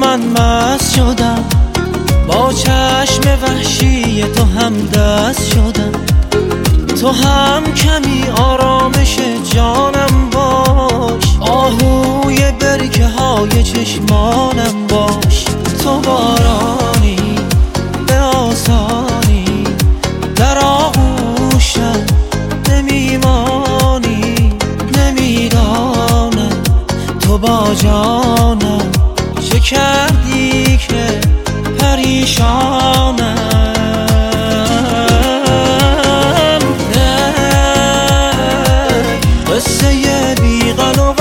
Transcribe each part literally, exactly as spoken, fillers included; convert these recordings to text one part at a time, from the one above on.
من مست شدم، با چشم وحشی تو هم دست شدم. تو هم کمی آرامش جانم باش، آهوی برکه های چشمانم باش. تو بارانی به آسانی در آغوشم نمیمانی، نمیدانم تو با جانم چه کردی که پریشانم. قصه بیغل و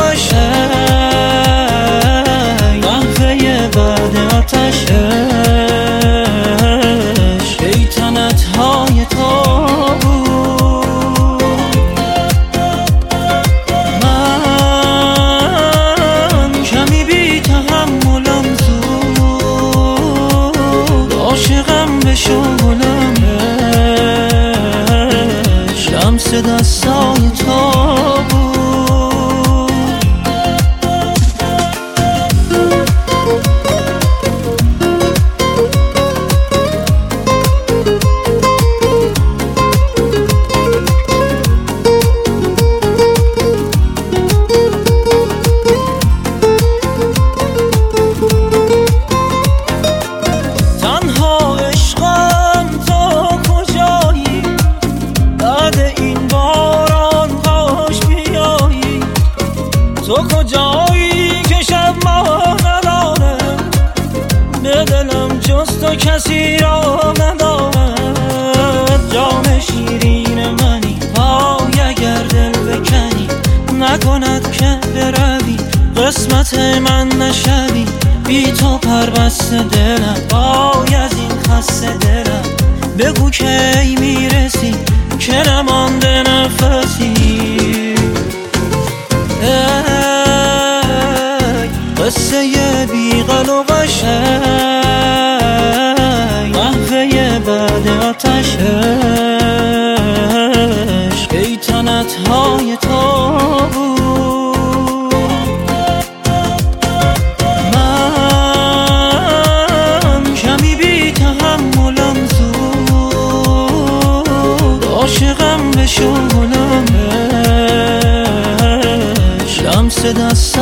قشنگ، قهوه بعد آتش عشق، شیطنت های تو بود. من کمی بی تحملم زود، عاشقم به شغلم شمس دستای تو بود. تو کجایی که شب ما نداره، به دلم جز تو کسی را ندارد. جام شیرین منی پای اگر دل بکنی، نکند که بروی قسمت من نشوی. بی تو پربسته دلم وای از این خسته دلم، بگو کی میرسی که نمانده نفسی. قصه بیغل و قشنگ، قهوه بعد آتش عشق، شیطنت های تو بود. من کمی بی تحملم زود، عاشقم به شغلم شمس دست